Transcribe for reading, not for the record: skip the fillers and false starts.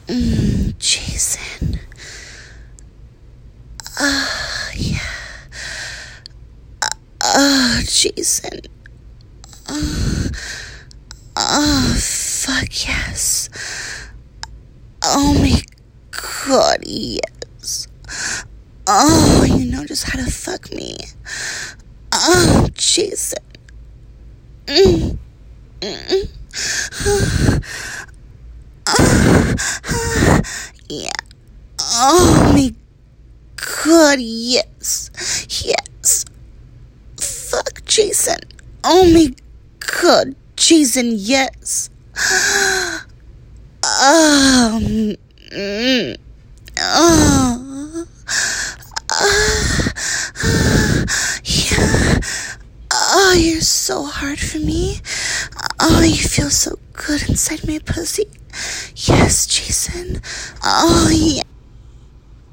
Jason. Yeah. Jason. Fuck yes. Oh my god, yes. Oh, you know just how to fuck me. Oh, Jason. Yeah. Oh my god, yes. Yes. Fuck, Jason. Oh my god, Jason, yes. Yeah. Oh, you're so hard for me. Oh, you feel so good inside my pussy. Yes, Jason. Oh, yeah.